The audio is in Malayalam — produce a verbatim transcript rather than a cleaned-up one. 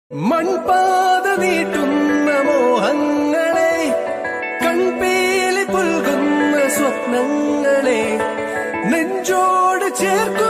മൺപാത നീട്ടുന്ന മോഹങ്ങളെ, കൺപീലി പുൽകുന്ന സ്വപ്നങ്ങളെ നെഞ്ചോട് ചേർക്കും